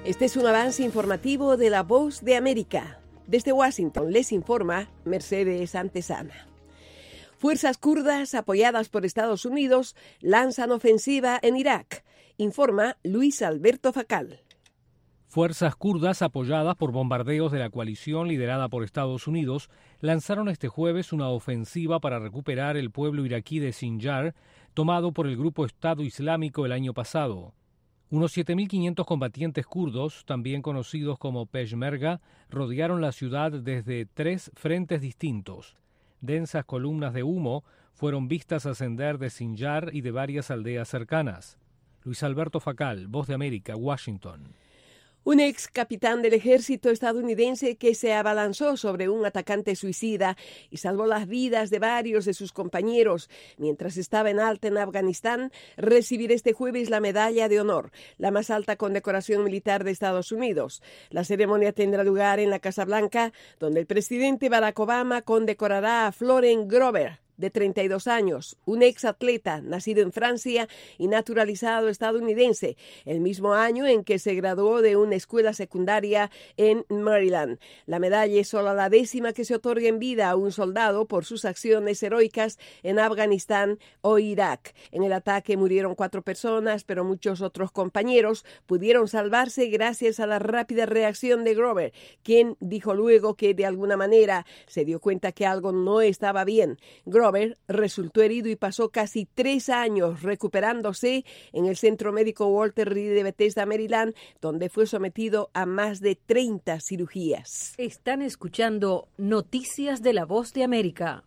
Este es un avance informativo de La Voz de América. Desde Washington les informa Mercedes Antesana. Fuerzas kurdas apoyadas por Estados Unidos lanzan ofensiva en Irak, informa Luis Alberto Facal. Fuerzas kurdas apoyadas por bombardeos de la coalición liderada por Estados Unidos lanzaron este jueves una ofensiva para recuperar el pueblo iraquí de Sinjar, tomado por el grupo Estado Islámico el año pasado. Unos 7.500 combatientes kurdos, también conocidos como Peshmerga, rodearon la ciudad desde 3 frentes distintos. Densas columnas de humo fueron vistas ascender de Sinjar y de varias aldeas cercanas. Luis Alberto Facal, Voz de América, Washington. Un ex capitán del ejército estadounidense que se abalanzó sobre un atacante suicida y salvó las vidas de varios de sus compañeros mientras estaba en alta en Afganistán recibirá este jueves la Medalla de Honor, la más alta condecoración militar de Estados Unidos. La ceremonia tendrá lugar en la Casa Blanca, donde el presidente Barack Obama condecorará a Florent Grover, de 32 años, un ex atleta nacido en Francia y naturalizado estadounidense, el mismo año en que se graduó de una escuela secundaria en Maryland. La medalla es solo la 10ª que se otorga en vida a un soldado por sus acciones heroicas en Afganistán o Irak. En el ataque murieron 4 personas, pero muchos otros compañeros pudieron salvarse gracias a la rápida reacción de Grover, quien dijo luego que de alguna manera se dio cuenta que algo no estaba bien. Grover resultó herido y pasó casi 3 años recuperándose en el Centro Médico Walter Reed de Bethesda, Maryland, donde fue sometido a más de 30 cirugías. Están escuchando Noticias de La Voz de América.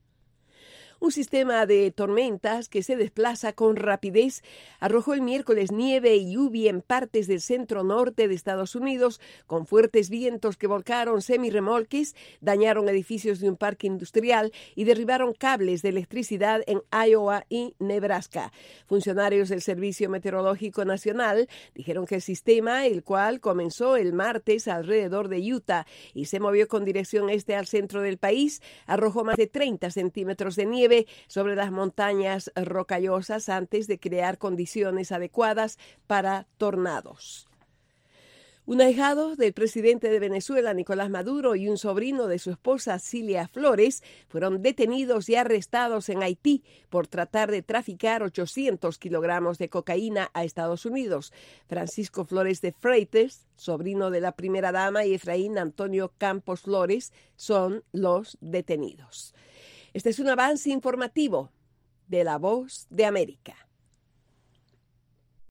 Un sistema de tormentas que se desplaza con rapidez arrojó el miércoles nieve y lluvia en partes del centro norte de Estados Unidos, con fuertes vientos que volcaron semirremolques, dañaron edificios de un parque industrial y derribaron cables de electricidad en Iowa y Nebraska. Funcionarios del Servicio Meteorológico Nacional dijeron que el sistema, el cual comenzó el martes alrededor de Utah y se movió con dirección este al centro del país, arrojó más de 30 centímetros de nieve sobre las montañas rocallosas antes de crear condiciones adecuadas para tornados. Un ahijado del presidente de Venezuela, Nicolás Maduro, y un sobrino de su esposa, Cilia Flores, fueron detenidos y arrestados en Haití por tratar de traficar 800 kilogramos de cocaína a Estados Unidos. Francisco Flores de Freites, sobrino de la primera dama, y Efraín Antonio Campos Flores son los detenidos. Este es un avance informativo de La Voz de América.